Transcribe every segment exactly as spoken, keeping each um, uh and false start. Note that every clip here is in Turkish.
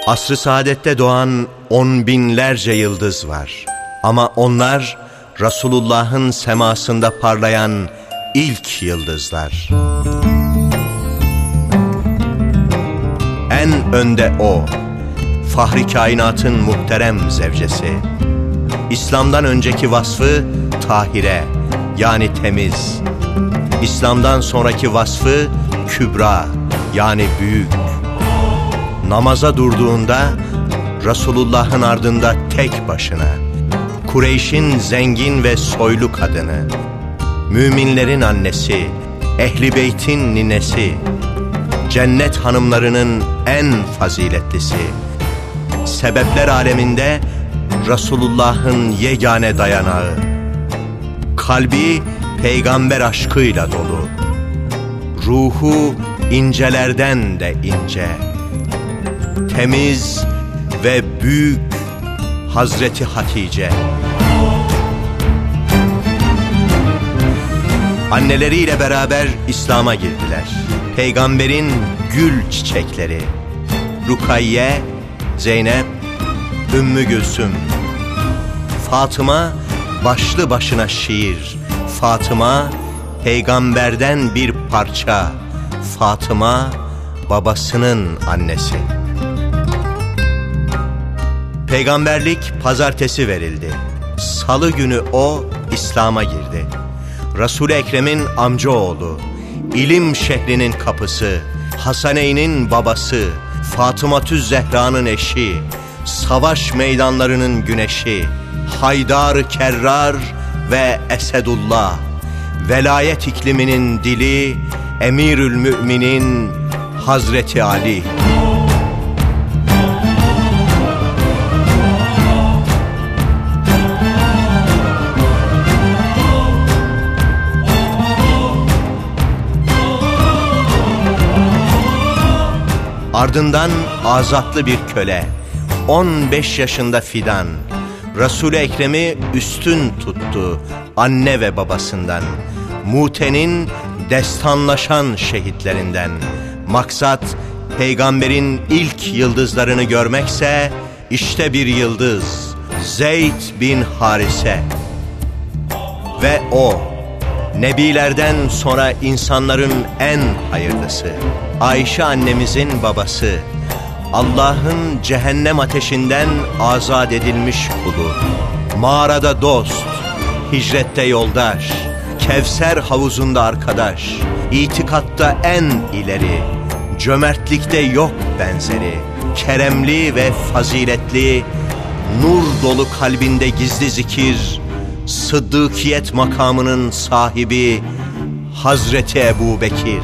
Asr-ı saadette doğan on binlerce yıldız var. Ama onlar Resulullah'ın semasında parlayan ilk yıldızlar. En önde o, Fahri kainatın muhterem zevcesi. İslam'dan önceki vasfı tahire, yani temiz. İslam'dan sonraki vasfı kübra, yani büyük. Namaza durduğunda Resulullah'ın ardında tek başına, Kureyş'in zengin ve soylu kadını, müminlerin annesi, Ehl-i Beyt'in ninesi, cennet hanımlarının en faziletlisi, sebepler aleminde Resulullah'ın yegane dayanağı, kalbi peygamber aşkıyla dolu, ruhu incelerden de ince, temiz ve büyük Hazreti Hatice. Anneleriyle beraber İslam'a girdiler. Peygamberin gül çiçekleri, Rukayye, Zeynep, Ümmü Gülsüm. Fatıma başlı başına şiir. Fatıma peygamberden bir parça. Fatıma babasının annesi. Peygamberlik pazartesi verildi. Salı günü o İslam'a girdi. Resul-i Ekrem'in amcaoğlu, ilim şehrinin kapısı, Hasaneyn'in babası, Fatıma-tüz Zehra'nın eşi, savaş meydanlarının güneşi, Haydar-ı Kerrar ve Esedullah, velayet ikliminin dili, Emirül Müminin Hazreti Ali. Ardından azatlı bir köle, on beş yaşında fidan, Resul-i Ekrem'i üstün tuttu anne ve babasından, Mute'nin destanlaşan şehitlerinden. Maksat peygamberin ilk yıldızlarını görmekse, işte bir yıldız, Zeyd bin Harise. Ve o, nebilerden sonra insanların en hayırlısı, Ayşe annemizin babası, Allah'ın cehennem ateşinden azat edilmiş kulu, mağarada dost, hicrette yoldaş, Kevser havuzunda arkadaş, itikatta en ileri, cömertlikte yok benzeri, keremli ve faziletli, nur dolu kalbinde gizli zikir, sıddıkiyet makamının sahibi Hazreti Ebu Bekir.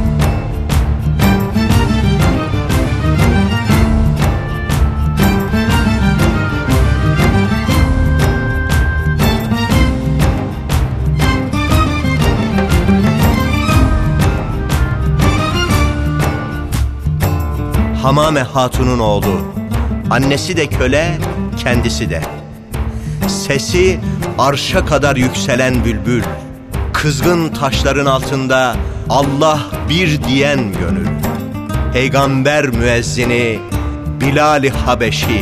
Hamame Hatun'un oğlu, annesi de köle, kendisi de. Sesi arşa kadar yükselen bülbül, kızgın taşların altında Allah bir diyen gönül. Peygamber müezzini Bilal-i Habeşi.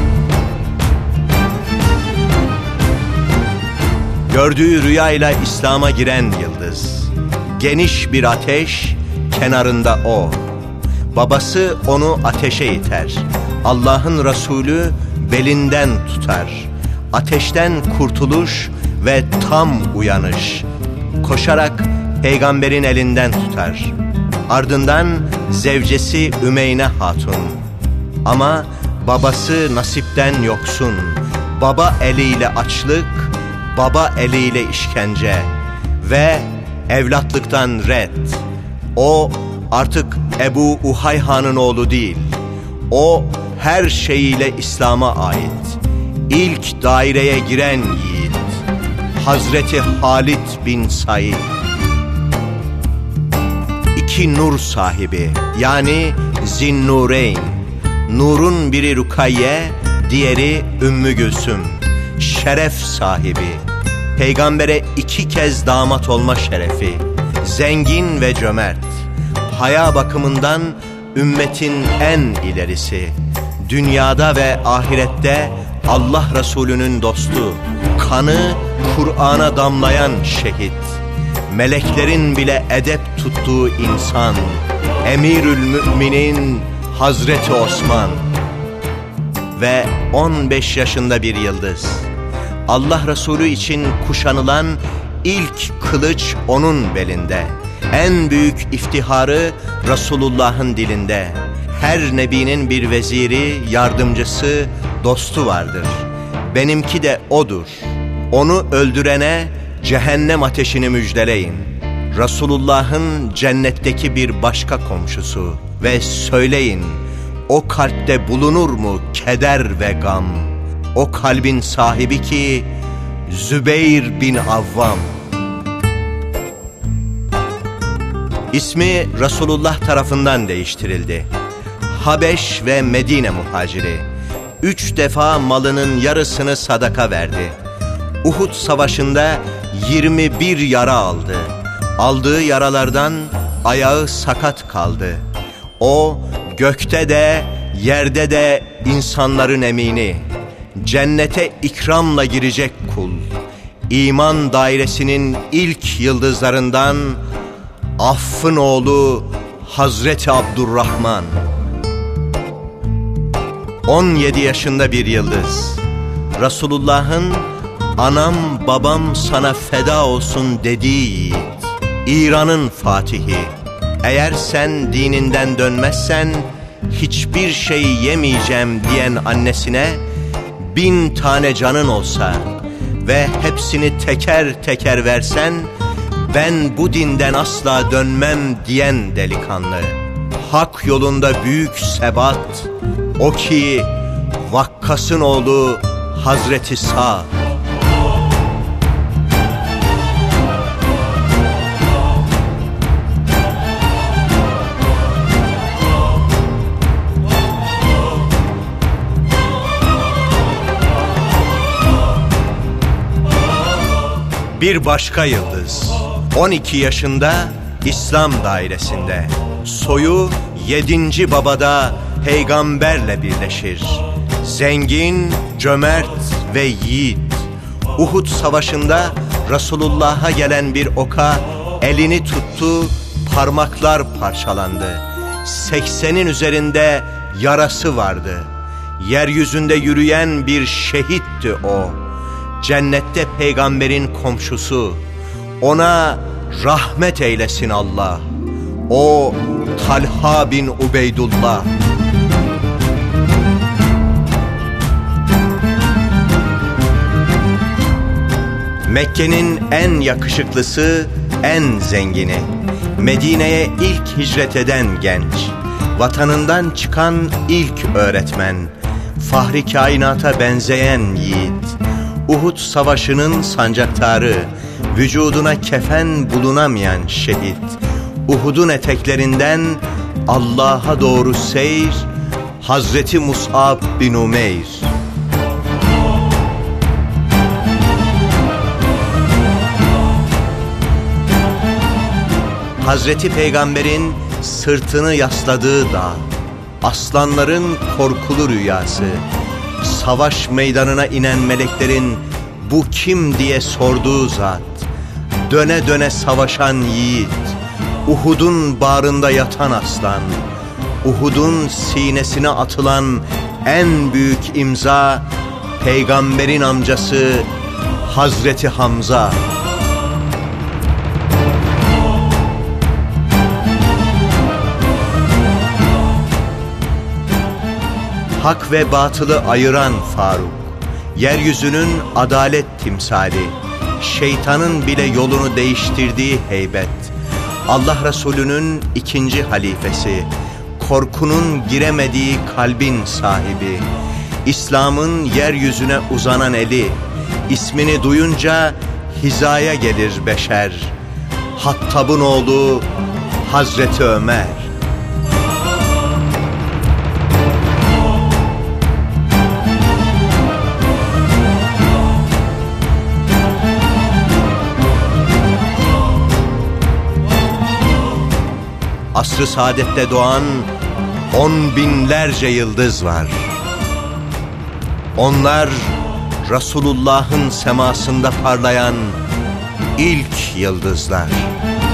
Gördüğü rüyayla İslam'a giren yıldız. Geniş bir ateş, kenarında o. Babası onu ateşe iter. Allah'ın Resulü belinden tutar. Ateşten kurtuluş ve tam uyanış. Koşarak peygamberin elinden tutar. Ardından zevcesi Ümeyne Hatun. Ama babası nasipten yoksun. Baba eliyle açlık, baba eliyle işkence ve evlatlıktan red. O artık Ebu Uhayha'nın oğlu değil. O her şeyiyle İslam'a ait. İlk daireye giren yiğit. Hazreti Halid bin Said. İki nur sahibi, yani Zinnureyn. Nurun biri Rukayye, diğeri Ümmü Gülsüm. Şeref sahibi. Peygambere iki kez damat olma şerefi. Zengin ve cömert. Haya bakımından ümmetin en ilerisi. dünyada ve ahirette Allah Resulü'nün dostu, kanı Kur'an'a damlayan şehit, meleklerin bile edep tuttuğu insan, Emirül Müminin Hazreti Osman ve on beş yaşında bir yıldız. Allah Resulü için kuşanılan ilk kılıç onun belinde. En büyük iftiharı Resulullah'ın dilinde. Her nebinin bir veziri, yardımcısı, dostu vardır. Benimki de odur. Onu öldürene cehennem ateşini müjdeleyin. Resulullah'ın cennetteki bir başka komşusu. Ve söyleyin, o kalpte bulunur mu keder ve gam? O kalbin sahibi ki Zübeyir bin Avvam. İsmi Resulullah tarafından değiştirildi. Habeş ve Medine muhaciri. Üç defa malının yarısını sadaka verdi. Uhud savaşında yirmi bir yara aldı. Aldığı yaralardan ayağı sakat kaldı. O gökte de yerde de insanların emini. Cennete ikramla girecek kul. İman dairesinin ilk yıldızlarından Aff'ın oğlu Hazreti Abdurrahman. on yedi yaşında bir yıldız. Resulullah'ın anam babam sana feda olsun dediği yiğit. İran'ın fatihi. Eğer sen dininden dönmezsen hiçbir şey yemeyeceğim diyen annesine bin tane canın olsa ve hepsini teker teker versen ben bu dinden asla dönmem diyen delikanlı. Hak yolunda büyük sebat, o ki Vakkas'ın oğlu Hazreti Sa'd. Bir başka yıldız, on iki yaşında İslam dairesinde. Soyu yedinci babada peygamberle birleşir. Zengin, cömert ve yiğit. Uhud savaşında Resulullah'a gelen bir oka elini tuttu, parmaklar parçalandı. Seksenin üzerinde yarası vardı. Yeryüzünde yürüyen bir şehitti o. Cennette peygamberin komşusu. Ona rahmet eylesin Allah. O Talha bin Ubeydullah. Mekke'nin en yakışıklısı, en zengini. Medine'ye ilk hicret eden genç. Vatanından çıkan ilk öğretmen. Fahri kainata benzeyen yiğit. Uhud savaşının sancaktarı, vücuduna kefen bulunamayan şehit. Uhud'un eteklerinden Allah'a doğru seyir, Hazreti Mus'ab bin Umeyr. Hazreti Peygamber'in sırtını yasladığı dağ, aslanların korkulu rüyası, savaş meydanına inen meleklerin bu kim diye sorduğu zat, döne döne savaşan yiğit, Uhud'un bağrında yatan aslan, Uhud'un sinesine atılan en büyük imza, Peygamberin amcası Hazreti Hamza. Hak ve batılı ayıran Faruk, yeryüzünün adalet timsali, şeytanın bile yolunu değiştirdiği heybet, Allah Resulü'nün ikinci halifesi, korkunun giremediği kalbin sahibi, İslam'ın yeryüzüne uzanan eli, ismini duyunca hizaya gelir beşer, Hattab'ın oğlu Hazreti Ömer. Asr-ı saadette doğan on binlerce yıldız var. Onlar Resulullah'ın semasında parlayan ilk yıldızlar.